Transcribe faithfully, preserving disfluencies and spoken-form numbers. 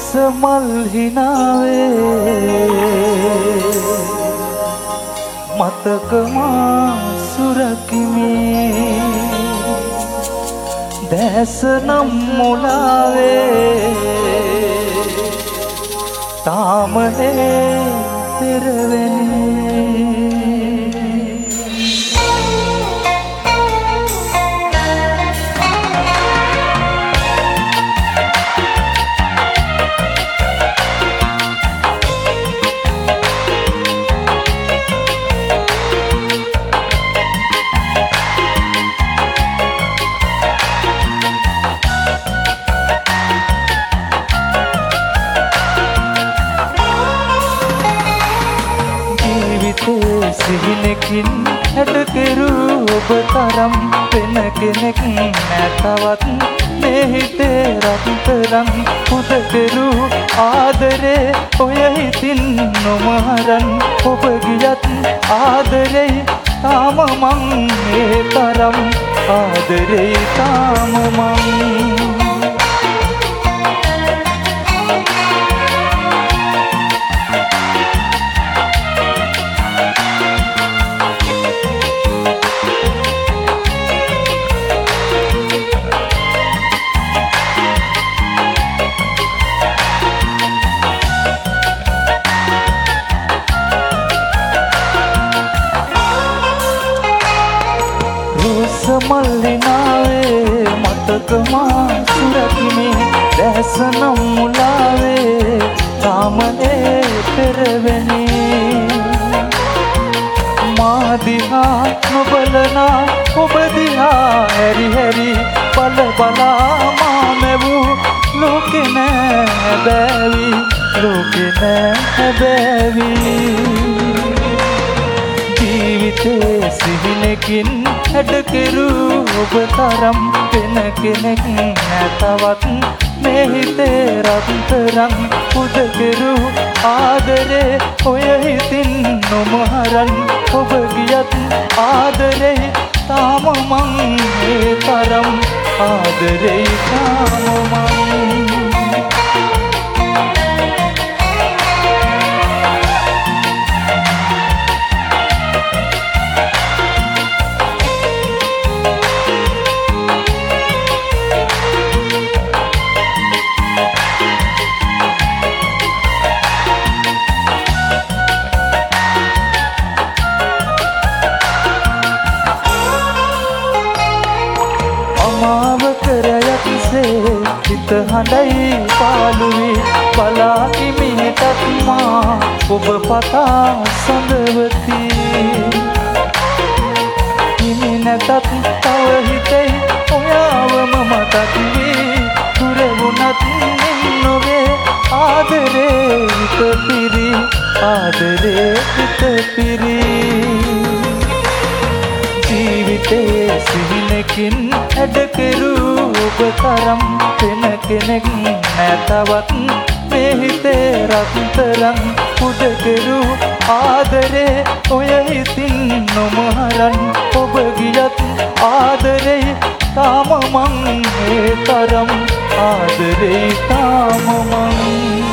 මල් හිනාවේ මතක මා සුරකිමේ දැස නම් මුලාවේ තාමනේ පෙරවෙන්නේ සිහිනකින් හැඩ කෙරු ඔබ තරම් වෙන කෙනෙක් නැතවත් මේ හිතේ රත්තරන් පුද කෙරු ආදරේ ඔය හිතින් නොමහරන් ඔබ ගියත් ආදරේ තාම මං මේ තරම් ආදරේ තාම මං මල්ලිනාවේ මතක මා සුරකිමේ දැස නම් මුලාවේ තාමනේ පෙරවෙන්නේ මා දිහා නොබලනා ඔබ දිහා හැරි හැරි බල බලා මා මැවූ ලෝකෙ නෑ බෑවි ලෝකෙ නෑ බෑවි ජීවිතේ සිහිනකින් හැඩ කෙරු ඔබ තරම් වෙන කෙනෙක් නැතවත් මේ හිතේ රත්තරන් පුද කෙරු ආදරේ ඔය හිතින් නොමහරන් ඔබ ගියත් ආදරේ තාම මං මේ තරම් ආදරේ තාම මං හිත හඬයි පාළුවේ බලා ඉමිහිටත් මා ඔබ පතා සඳවති හිමි නැතත් තව හිතෙයි ඔයාවම මතක් වී දුර වුණත් නොවේ ආදරේ හිත පිරි ආදරේ හිත පිරි ජීවිතේ සිහිනකින් හැඩ කෙරු ඔබ තරම් වෙන කෙනෙක් නැතවත් මේ හිතේ රත්තරන් පුද කෙරු ආදරේ ඔය හිතින් නොමහරන් ඔබ ගියත් ආදරේ තාම මං මේ තරම් ආදරේ තාම මං